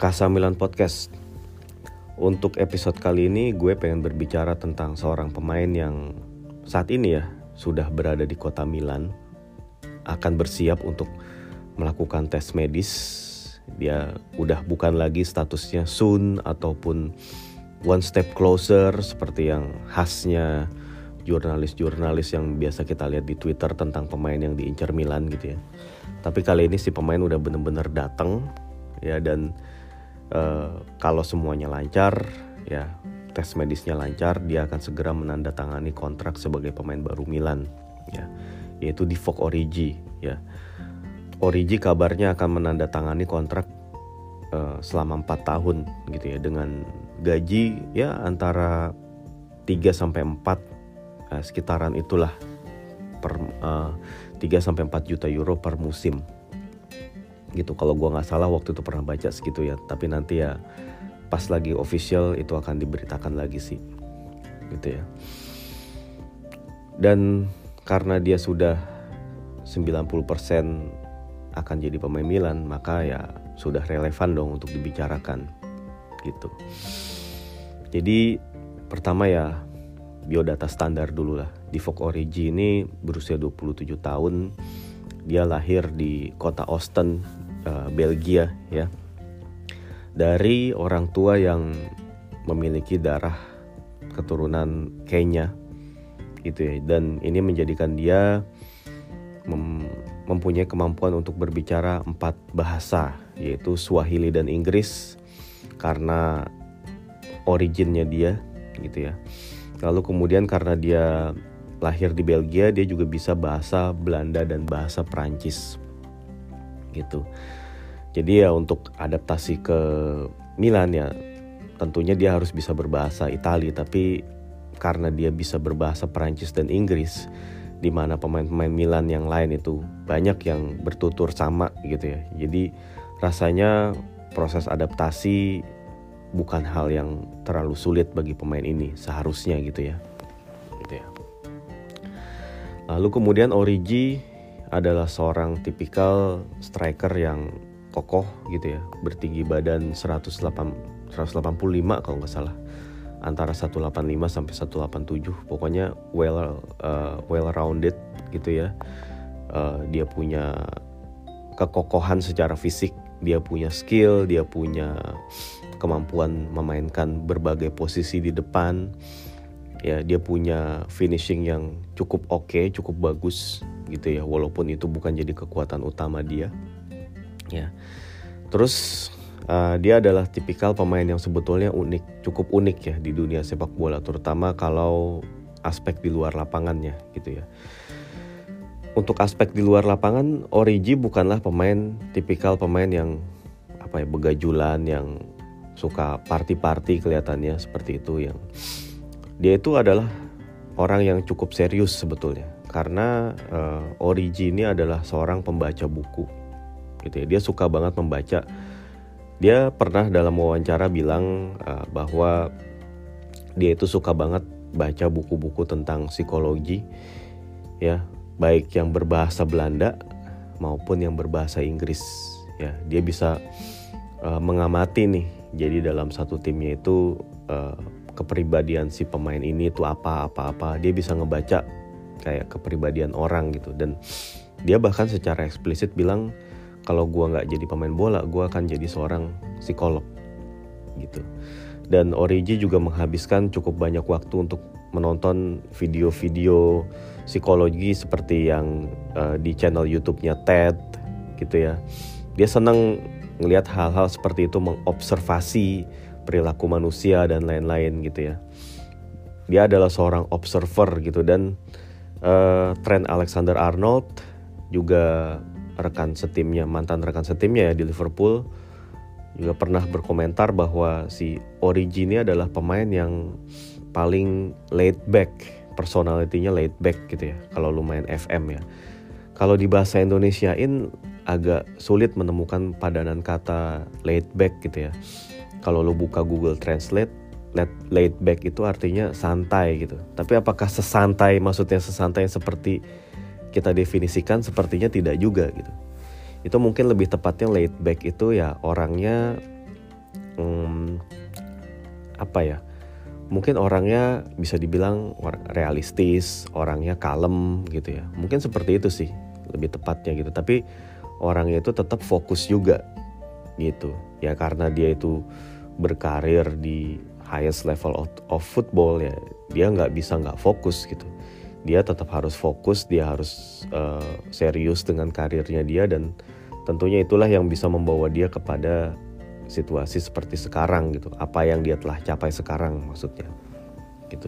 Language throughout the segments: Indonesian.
Casa Milan Podcast. Untuk episode kali ini gue pengen berbicara tentang seorang pemain yang saat ini ya sudah berada di kota Milan, akan bersiap untuk melakukan tes medis. Dia udah bukan lagi statusnya soon ataupun one step closer seperti yang khasnya jurnalis-jurnalis yang biasa kita lihat di Twitter tentang pemain yang diincar Milan gitu ya. Tapi kali ini si pemain udah bener-bener datang ya, dan kalau semuanya lancar ya, tes medisnya lancar, dia akan segera menandatangani kontrak sebagai pemain baru Milan ya, yaitu Divock Origi ya. Origi kabarnya akan menandatangani kontrak selama 4 tahun gitu ya, dengan gaji ya antara 3-4 sekitaran itulah, per 3-4 juta euro per musim gitu. Kalau gue nggak salah waktu itu pernah baca segitu ya, tapi nanti ya pas lagi official itu akan diberitakan lagi sih gitu ya. Dan karena dia sudah 90% akan jadi pemain Milan, maka ya sudah relevan dong untuk dibicarakan gitu. Jadi pertama ya biodata standar dulu lah. Divock Origi ini berusia 27 tahun. Dia lahir di kota Oosten, Belgia ya, dari orang tua yang memiliki darah keturunan Kenya gitu ya. Dan ini menjadikan dia mempunyai kemampuan untuk berbicara 4 bahasa, yaitu Swahili dan Inggris karena originnya dia gitu ya. Lalu kemudian karena dia lahir di Belgia, dia juga bisa bahasa Belanda dan bahasa Perancis gitu. Jadi ya untuk adaptasi ke Milan ya tentunya dia harus bisa berbahasa Italia, tapi karena dia bisa berbahasa Perancis dan Inggris, di mana pemain-pemain Milan yang lain itu banyak yang bertutur sama gitu ya. Jadi rasanya proses adaptasi bukan hal yang terlalu sulit bagi pemain ini seharusnya gitu ya. Gitu ya. Lalu kemudian Origi adalah seorang tipikal striker yang kokoh gitu ya, bertinggi badan 185 kalau nggak salah, antara 185 sampai 187, pokoknya well rounded gitu ya. Dia punya kekokohan secara fisik, dia punya skill, dia punya kemampuan memainkan berbagai posisi di depan ya, dia punya finishing yang cukup oke, cukup bagus gitu ya, walaupun itu bukan jadi kekuatan utama dia ya. Terus dia adalah tipikal pemain yang sebetulnya cukup unik ya di dunia sepak bola, terutama kalau aspek di luar lapangannya gitu ya. Untuk aspek di luar lapangan, Origi bukanlah tipikal pemain yang begajulan, yang suka party-party kelihatannya seperti itu. Yang dia itu adalah orang yang cukup serius sebetulnya, karena Origi ini adalah seorang pembaca buku gitu ya. Dia suka banget membaca. Dia pernah dalam wawancara bilang bahwa dia itu suka banget baca buku-buku tentang psikologi ya, baik yang berbahasa Belanda maupun yang berbahasa Inggris ya. Dia bisa mengamati nih, jadi dalam satu timnya itu kepribadian si pemain ini itu apa. Dia bisa ngebaca kayak kepribadian orang gitu. Dan dia bahkan secara eksplisit bilang, kalau gue gak jadi pemain bola, gue akan jadi seorang psikolog gitu. Dan Origi juga menghabiskan cukup banyak waktu untuk menonton video-video psikologi seperti yang di channel YouTube-nya TED gitu ya. Dia senang ngelihat hal-hal seperti itu, mengobservasi perilaku manusia dan lain-lain gitu ya. Dia adalah seorang observer gitu. Dan Trent Alexander-Arnold juga mantan rekan setimnya ya di Liverpool, juga pernah berkomentar bahwa si Origi ini adalah pemain yang paling laid back, personality-nya laid back gitu ya, kalau lu main FM ya. Kalau di bahasa Indonesiain agak sulit menemukan padanan kata laid back gitu ya. Kalau lu buka Google Translate, laid back itu artinya santai gitu. Tapi apakah maksudnya sesantai seperti kita definisikan? Sepertinya tidak juga gitu. Itu mungkin lebih tepatnya laid back itu ya orangnya apa ya? Mungkin orangnya bisa dibilang realistis, orangnya kalem gitu ya. Mungkin seperti itu sih lebih tepatnya gitu. Tapi orangnya itu tetap fokus juga gitu. Ya karena dia itu berkarir di highest level of football ya, dia nggak bisa nggak fokus gitu. Dia tetap harus fokus, dia harus serius dengan karirnya dia, dan tentunya itulah yang bisa membawa dia kepada situasi seperti sekarang gitu. Apa yang dia telah capai sekarang maksudnya gitu.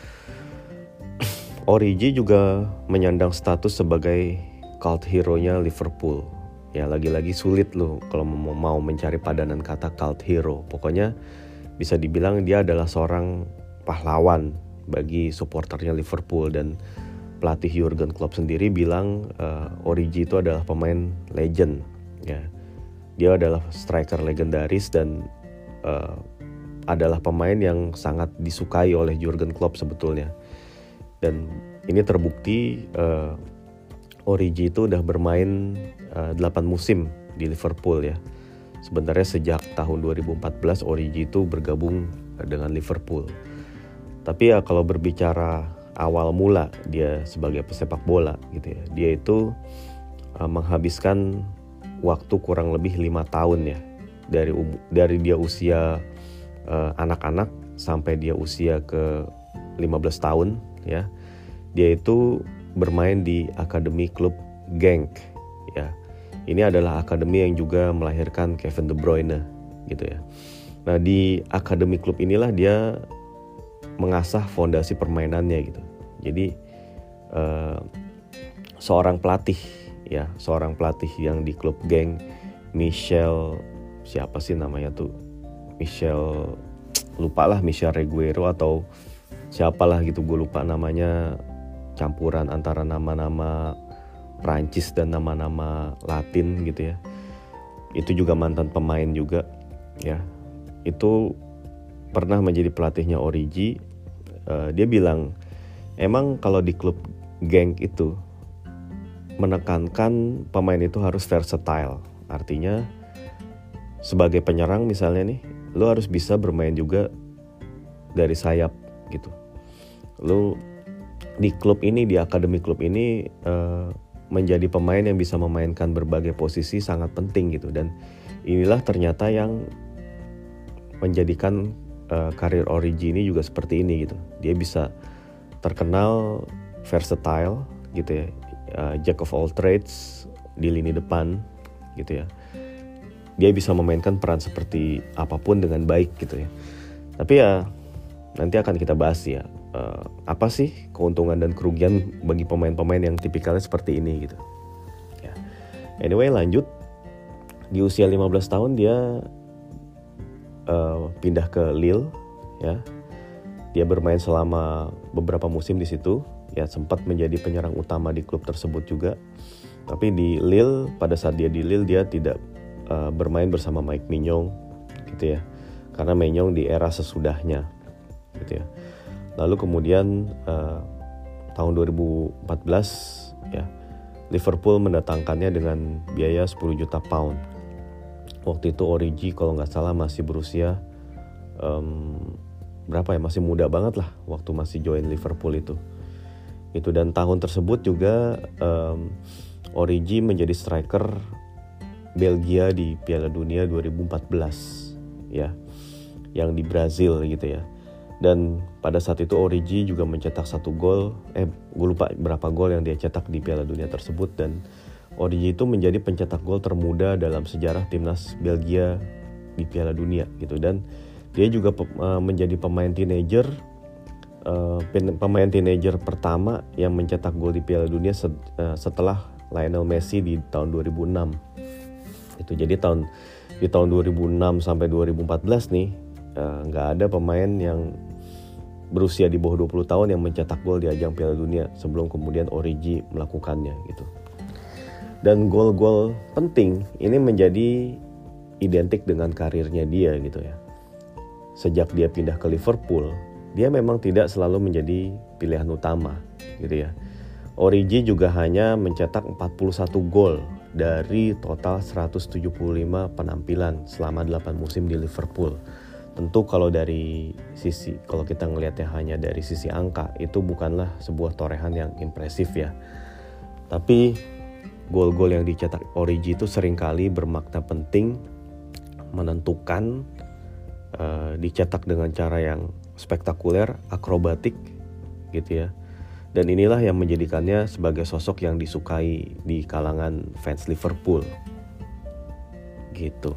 Origi juga menyandang status sebagai cult hero-nya Liverpool. Ya lagi-lagi sulit loh kalau mau mencari padanan kata cult hero. Pokoknya bisa dibilang dia adalah seorang pahlawan bagi supporternya Liverpool, dan pelatih Jurgen Klopp sendiri bilang Origi itu adalah pemain legend ya. Dia adalah striker legendaris dan adalah pemain yang sangat disukai oleh Jurgen Klopp sebetulnya. Dan ini terbukti Origi itu udah bermain 8 musim di Liverpool ya. Sebenarnya sejak tahun 2014 Origi itu bergabung dengan Liverpool. Tapi ya kalau berbicara awal mula dia sebagai pesepak bola gitu ya, dia itu menghabiskan waktu kurang lebih 5 tahun ya, dari dia usia anak-anak sampai dia usia ke 15 tahun ya. Dia itu bermain di akademi klub Genk ya. Ini adalah akademi yang juga melahirkan Kevin De Bruyne gitu ya. Nah, di akademi klub inilah dia mengasah fondasi permainannya gitu. Jadi seorang pelatih yang di klub Genk, Michel Reguero atau siapalah gitu, gue lupa namanya, campuran antara nama-nama Prancis dan nama-nama Latin gitu ya. Itu juga mantan pemain juga ya. Itu pernah menjadi pelatihnya Origi. Dia bilang emang kalau di klub Genk itu menekankan pemain itu harus versatile. Artinya sebagai penyerang misalnya nih, lo harus bisa bermain juga dari sayap gitu. Lo di klub ini, di akademi klub ini menjadi pemain yang bisa memainkan berbagai posisi sangat penting gitu. Dan inilah ternyata yang menjadikan karir Origi ini juga seperti ini gitu. Dia bisa terkenal versatile gitu ya, jack of all trades di lini depan gitu ya. Dia bisa memainkan peran seperti apapun dengan baik gitu ya. Tapi ya nanti akan kita bahas ya, apa sih keuntungan dan kerugian bagi pemain-pemain yang tipikalnya seperti ini gitu ya. Anyway, lanjut. Di usia 15 tahun dia pindah ke Lille ya. Dia bermain selama beberapa musim di situ ya, sempat menjadi penyerang utama di klub tersebut juga. Tapi di Lille, pada saat dia di Lille, dia tidak bermain bersama Mike Maignan gitu ya, karena Maignan di era sesudahnya gitu ya. Lalu kemudian tahun 2014 ya, Liverpool mendatangkannya dengan biaya 10 juta pound. Waktu itu Origi kalau nggak salah masih berusia masih muda banget lah waktu masih join Liverpool itu. Dan tahun tersebut juga Origi menjadi striker Belgia di Piala Dunia 2014 ya, yang di Brazil gitu ya. Dan pada saat itu Origi juga mencetak 1 gol, gue lupa berapa gol yang dia cetak di Piala Dunia tersebut. Dan Origi itu menjadi pencetak gol termuda dalam sejarah timnas Belgia di Piala Dunia gitu. Dan dia juga menjadi pemain teenager pertama yang mencetak gol di Piala Dunia setelah Lionel Messi di tahun 2006. Jadi di tahun 2006 sampai 2014 nih nggak ada pemain yang berusia di bawah 20 tahun yang mencetak gol di ajang Piala Dunia sebelum kemudian Origi melakukannya gitu. Dan gol-gol penting ini menjadi identik dengan karirnya dia gitu ya. Sejak dia pindah ke Liverpool, dia memang tidak selalu menjadi pilihan utama gitu ya. Origi juga hanya mencetak 41 gol dari total 175 penampilan selama 8 musim di Liverpool. Tentu kalau kita ngelihatnya hanya dari sisi angka, itu bukanlah sebuah torehan yang impresif ya. Tapi gol-gol yang dicetak Origi itu seringkali bermakna penting, menentukan, dicetak dengan cara yang spektakuler, akrobatik gitu ya. Dan inilah yang menjadikannya sebagai sosok yang disukai di kalangan fans Liverpool. Gitu.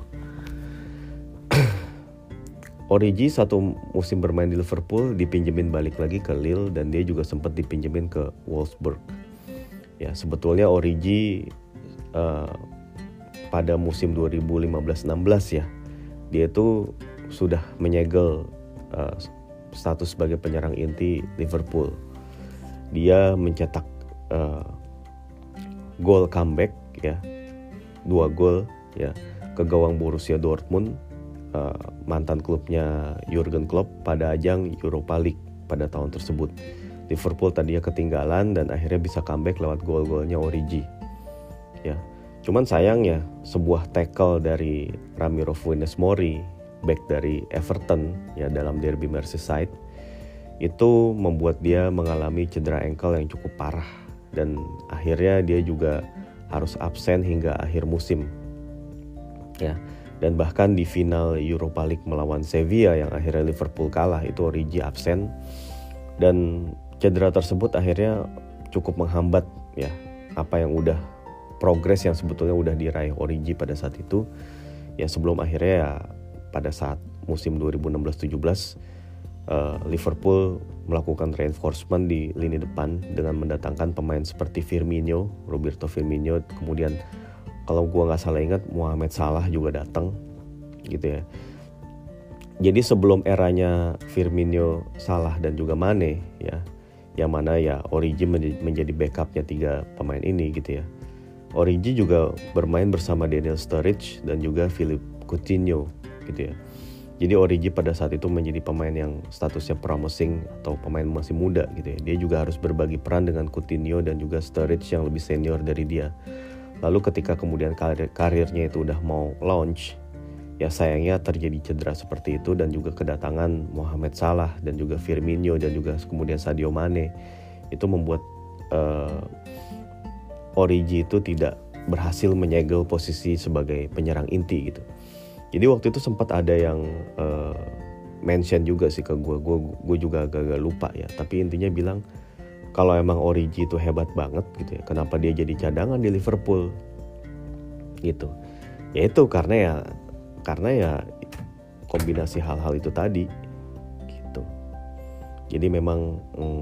Origi satu musim bermain di Liverpool dipinjemin balik lagi ke Lille dan dia juga sempat dipinjemin ke Wolfsburg. Ya, sebetulnya Origi pada musim 2015-16 ya, dia itu sudah menyegel status sebagai penyerang inti Liverpool. Dia mencetak gol comeback ya, 2 gol ya ke gawang Borussia Dortmund, mantan klubnya Jurgen Klopp pada ajang Europa League pada tahun tersebut. Liverpool tadinya ketinggalan dan akhirnya bisa comeback lewat gol-golnya Origi. Ya, cuman sayangnya sebuah tackle dari Ramiro Funes Mori, back dari Everton ya dalam derby Merseyside, itu membuat dia mengalami cedera ankle yang cukup parah dan akhirnya dia juga harus absen hingga akhir musim. Ya, dan bahkan di final Europa League melawan Sevilla yang akhirnya Liverpool kalah, itu Origi absen dan cedera tersebut akhirnya cukup menghambat ya apa yang udah progres yang sebetulnya udah diraih Origi pada saat itu ya, sebelum akhirnya ya pada saat musim 2016-17 Liverpool melakukan reinforcement di lini depan dengan mendatangkan pemain seperti Firmino, Roberto Firmino, kemudian kalau gua nggak salah ingat Mohamed Salah juga datang gitu ya. Jadi sebelum eranya Firmino, Salah dan juga Mane ya, yang mana ya Origi menjadi backupnya 3 pemain ini gitu ya. Origi juga bermain bersama Daniel Sturridge dan juga Philippe Coutinho gitu ya. Jadi Origi pada saat itu menjadi pemain yang statusnya promising atau pemain masih muda gitu ya. Dia juga harus berbagi peran dengan Coutinho dan juga Sturridge yang lebih senior dari dia. Lalu ketika kemudian karirnya itu udah mau launch, ya sayangnya terjadi cedera seperti itu dan juga kedatangan Mohamed Salah dan juga Firmino dan juga kemudian Sadio Mane. Itu membuat Origi itu tidak berhasil menyegel posisi sebagai penyerang inti gitu. Jadi waktu itu sempat ada yang mention juga sih ke gue juga agak lupa ya. Tapi intinya bilang kalau emang Origi itu hebat banget gitu ya, kenapa dia jadi cadangan di Liverpool gitu. Ya itu karena ya kombinasi hal-hal itu tadi gitu. Jadi memang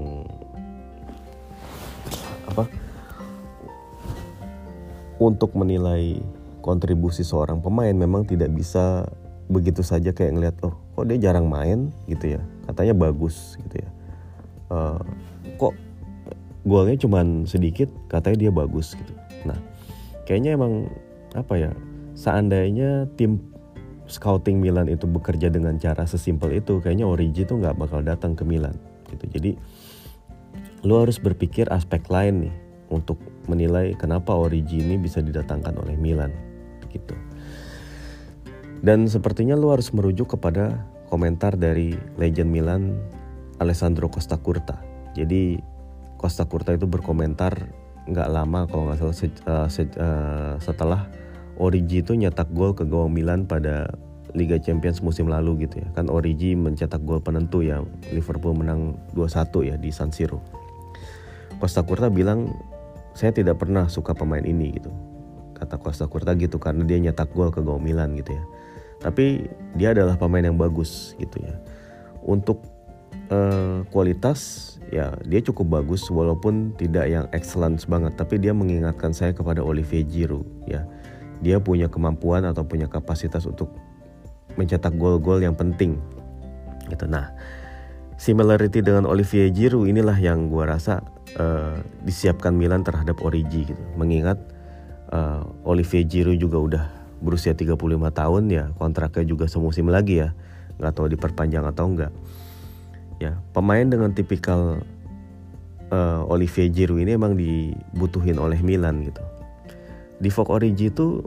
untuk menilai kontribusi seorang pemain memang tidak bisa begitu saja kayak ngelihat kok dia jarang main gitu ya, katanya bagus gitu ya, kok golnya cuman sedikit katanya dia bagus gitu. Nah kayaknya emang seandainya tim scouting Milan itu bekerja dengan cara sesimpel itu, kayaknya Origi tuh nggak bakal datang ke Milan gitu. Jadi lu harus berpikir aspek lain nih untuk menilai kenapa Origi ini bisa didatangkan oleh Milan gitu. Dan sepertinya lu harus merujuk kepada komentar dari legend Milan Alessandro Costacurta. Jadi Costacurta itu berkomentar nggak lama kalau nggak salah setelah Origi itu nyetak gol ke gawang Milan pada Liga Champions musim lalu gitu ya. Kan Origi mencetak gol penentu ya, Liverpool menang 2-1 ya di San Siro. Costacurta bilang, saya tidak pernah suka pemain ini gitu. Kata Costacurta gitu, karena dia nyetak gol ke gawang Milan gitu ya. Tapi dia adalah pemain yang bagus gitu ya. Untuk kualitas ya dia cukup bagus walaupun tidak yang excellent banget. Tapi dia mengingatkan saya kepada Olivier Giroud ya. Dia punya kemampuan atau punya kapasitas untuk mencetak gol-gol yang penting gitu. Nah, similarity dengan Olivier Giroud inilah yang gua rasa disiapkan Milan terhadap Origi gitu. Mengingat Olivier Giroud juga udah berusia 35 tahun ya, kontraknya juga semusim lagi ya, nggak tahu diperpanjang atau enggak ya. Pemain dengan tipikal Olivier Giroud ini emang dibutuhin oleh Milan gitu. Divock Origi itu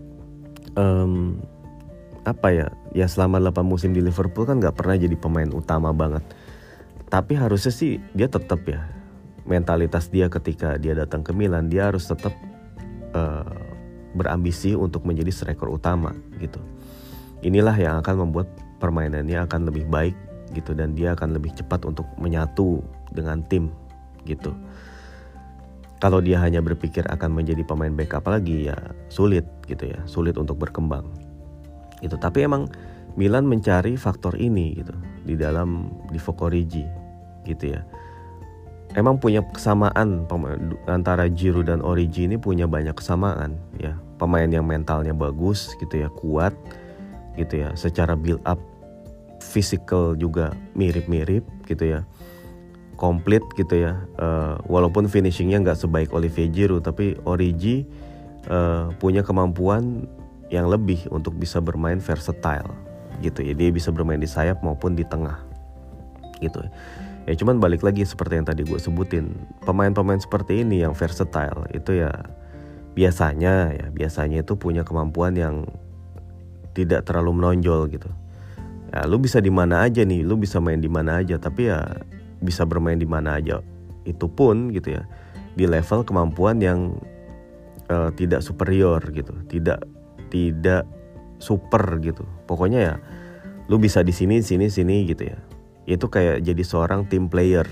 ya selama 8 musim di Liverpool kan nggak pernah jadi pemain utama banget. Tapi harusnya sih dia tetap ya, mentalitas dia ketika dia datang ke Milan, dia harus tetap berambisi untuk menjadi striker utama gitu. Inilah yang akan membuat permainannya akan lebih baik gitu, dan dia akan lebih cepat untuk menyatu dengan tim gitu. Kalau dia hanya berpikir akan menjadi pemain backup lagi, ya sulit gitu ya, sulit untuk berkembang gitu. Tapi emang Milan mencari faktor ini gitu di dalam Divock Origi gitu ya. Emang punya kesamaan antara Giroud dan Origi, ini punya banyak kesamaan ya. Pemain yang mentalnya bagus gitu ya, kuat gitu ya, secara build up physical juga mirip-mirip gitu ya, komplit gitu ya. Walaupun finishingnya nggak sebaik Olivier Giroud, tapi Origi punya kemampuan yang lebih untuk bisa bermain versatile gitu ya. Dia bisa bermain di sayap maupun di tengah gitu ya. Cuman balik lagi seperti yang tadi gue sebutin, pemain-pemain seperti ini yang versatile itu ya biasanya itu punya kemampuan yang tidak terlalu menonjol gitu ya. Lu bisa di mana aja nih, lu bisa main di mana aja, tapi ya bisa bermain di mana aja itu pun gitu ya, di level kemampuan yang tidak superior gitu, tidak super gitu. Pokoknya ya lu bisa di sini gitu ya. Itu kayak jadi seorang team player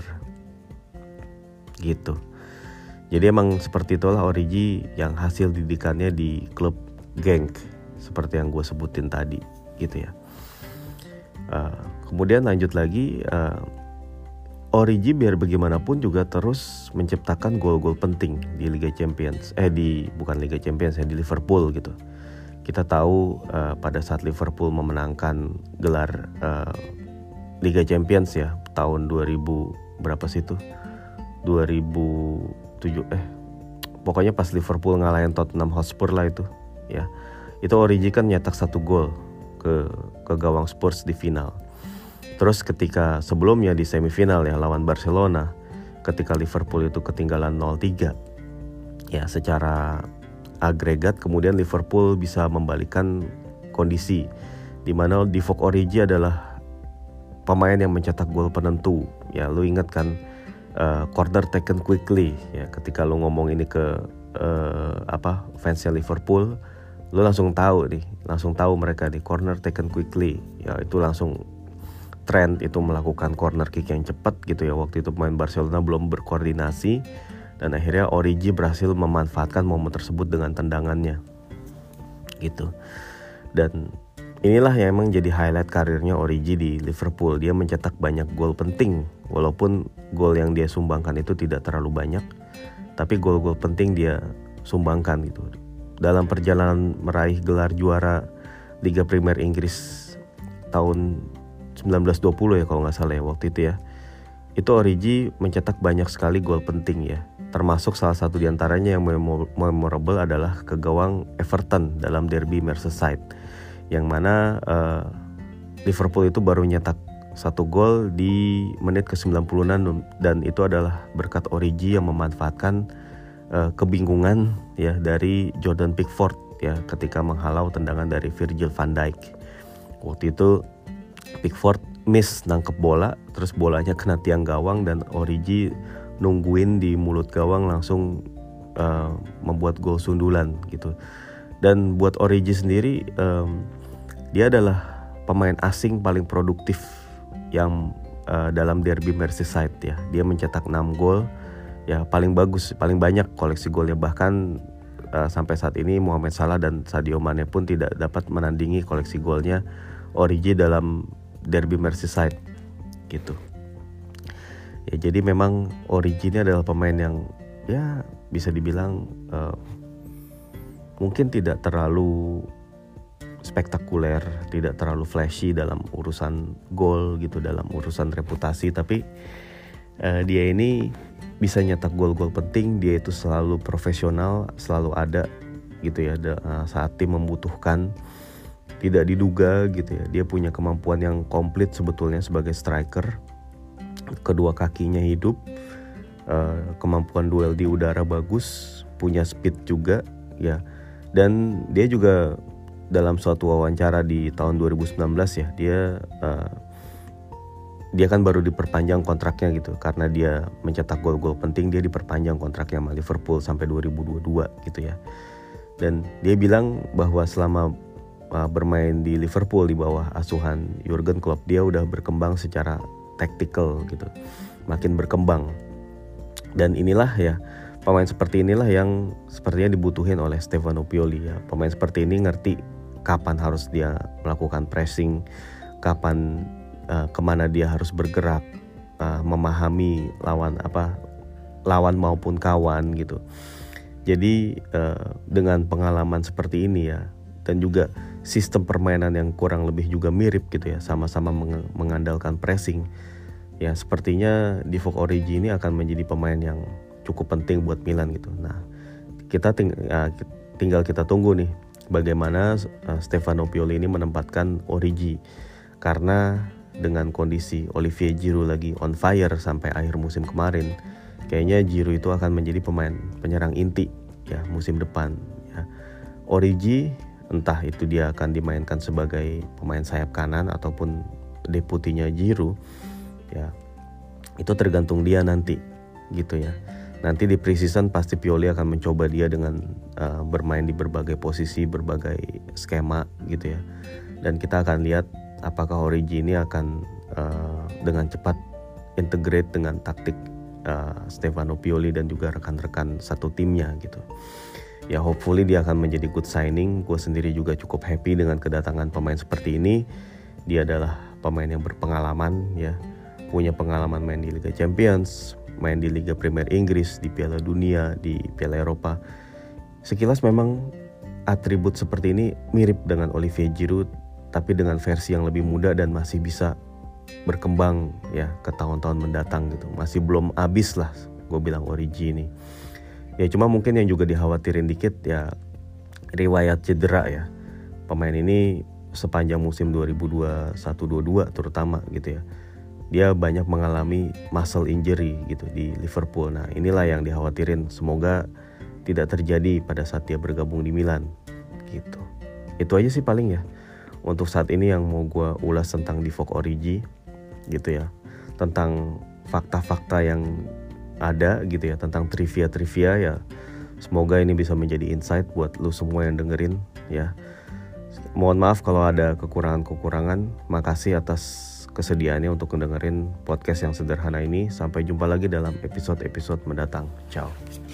gitu. Jadi emang seperti itulah Origi yang hasil didikannya di klub Genk seperti yang gue sebutin tadi gitu ya. Kemudian lanjut lagi, Origi biar bagaimanapun juga terus menciptakan gol-gol penting di Liga Champions, bukan Liga Champions ya, di Liverpool gitu. Kita tahu pada saat Liverpool memenangkan gelar Liga Champions ya tahun 2000 berapa sih itu? 2007 pokoknya pas Liverpool ngalahin Tottenham Hotspur lah itu ya. Itu Origi kan nyetak 1 gol ke gawang Spurs di final. Terus ketika sebelumnya di semifinal ya lawan Barcelona, ketika Liverpool itu ketinggalan 0-3 ya, secara agregat kemudian Liverpool bisa membalikkan kondisi, di mana Divock Origi adalah pemain yang mencetak gol penentu ya. Lu ingat kan corner taken quickly ya, ketika lu ngomong ini ke fansnya Liverpool, lu langsung tahu mereka di corner taken quickly ya. Itu langsung Trent itu melakukan corner kick yang cepat gitu ya. Waktu itu pemain Barcelona belum berkoordinasi, dan akhirnya Origi berhasil memanfaatkan momen tersebut dengan tendangannya gitu. Dan inilah yang emang jadi highlight karirnya Origi di Liverpool. Dia mencetak banyak gol penting, walaupun gol yang dia sumbangkan itu tidak terlalu banyak, tapi gol-gol penting dia sumbangkan gitu. Dalam perjalanan meraih gelar juara Liga Premier Inggris tahun 1920 ya kalau nggak salah ya waktu itu ya. Itu Origi mencetak banyak sekali gol penting ya. Termasuk salah satu diantaranya yang memorable adalah ke gawang Everton dalam derby Merseyside, yang mana Liverpool itu baru nyetak 1 gol di menit ke-90-an, dan itu adalah berkat Origi yang memanfaatkan kebingungan ya dari Jordan Pickford ya ketika menghalau tendangan dari Virgil van Dijk. Waktu itu Pickford miss nangkep bola, terus bolanya kena tiang gawang, dan Origi nungguin di mulut gawang langsung membuat gol sundulan gitu. Dan buat Origi sendiri, dia adalah pemain asing paling produktif yang dalam derby Merseyside ya. Dia mencetak 6 gol ya, paling bagus, paling banyak koleksi golnya. Bahkan sampai saat ini Mohamed Salah dan Sadio Mane pun tidak dapat menandingi koleksi golnya Origi dalam derby Merseyside gitu ya. Jadi memang Origi ini adalah pemain yang ya bisa dibilang mungkin tidak terlalu spektakuler, tidak terlalu flashy dalam urusan gol gitu, dalam urusan reputasi, tapi dia ini bisa nyetak gol-gol penting. Dia itu selalu profesional, selalu ada gitu ya saat tim membutuhkan, tidak diduga gitu ya. Dia punya kemampuan yang komplit sebetulnya sebagai striker. Kedua kakinya hidup, kemampuan duel di udara bagus, punya speed juga ya. Dan dia juga dalam suatu wawancara di tahun 2019 ya, dia kan baru diperpanjang kontraknya gitu, karena dia mencetak gol-gol penting, dia diperpanjang kontraknya sama Liverpool sampai 2022 gitu ya. Dan dia bilang bahwa selama bermain di Liverpool di bawah asuhan Jurgen Klopp, dia udah berkembang secara tactical gitu, makin berkembang. Dan inilah ya, pemain seperti inilah yang sepertinya dibutuhin oleh Stefano Pioli ya. Pemain seperti ini ngerti kapan harus dia melakukan pressing, kapan kemana dia harus bergerak, memahami lawan maupun kawan gitu. Jadi dengan pengalaman seperti ini ya, dan juga sistem permainan yang kurang lebih juga mirip gitu ya, sama-sama mengandalkan pressing ya, sepertinya Divock Origi ini akan menjadi pemain yang cukup penting buat Milan gitu. Nah, kita tinggal kita tunggu nih bagaimana Stefano Pioli ini menempatkan Origi, karena dengan kondisi Olivier Giroud lagi on fire sampai akhir musim kemarin, kayaknya Giroud itu akan menjadi pemain penyerang inti ya musim depan ya. Origi entah itu dia akan dimainkan sebagai pemain sayap kanan ataupun deputinya Giroud ya, itu tergantung dia nanti gitu ya. Nanti di pre-season pasti Pioli akan mencoba dia dengan bermain di berbagai posisi, berbagai skema gitu ya. Dan kita akan lihat apakah Origi ini akan dengan cepat integrate dengan taktik Stefano Pioli dan juga rekan-rekan satu timnya gitu. Ya hopefully dia akan menjadi good signing. Gue sendiri juga cukup happy dengan kedatangan pemain seperti ini. Dia adalah pemain yang berpengalaman ya, punya pengalaman main di Liga Champions, main di Liga Premier Inggris, di Piala Dunia, di Piala Eropa. Sekilas memang atribut seperti ini mirip dengan Olivier Giroud, tapi dengan versi yang lebih muda dan masih bisa berkembang ya ke tahun-tahun mendatang gitu. Masih belum habis lah gue bilang Origi ini. Ya cuma mungkin yang juga dikhawatirin dikit ya riwayat cedera ya. Pemain ini sepanjang musim 2021-22 terutama gitu ya, dia banyak mengalami muscle injury gitu di Liverpool. Nah inilah yang dikhawatirin, semoga tidak terjadi pada saat dia bergabung di Milan gitu. Itu aja sih paling ya untuk saat ini yang mau gue ulas tentang Divock Origi gitu ya, tentang fakta-fakta yang ada gitu ya, tentang trivia ya. Semoga ini bisa menjadi insight buat lu semua yang dengerin ya. Mohon maaf kalau ada kekurangan-kekurangan. Makasih atas kesediaannya untuk mendengerin podcast yang sederhana ini. Sampai jumpa lagi dalam episode-episode mendatang. Ciao.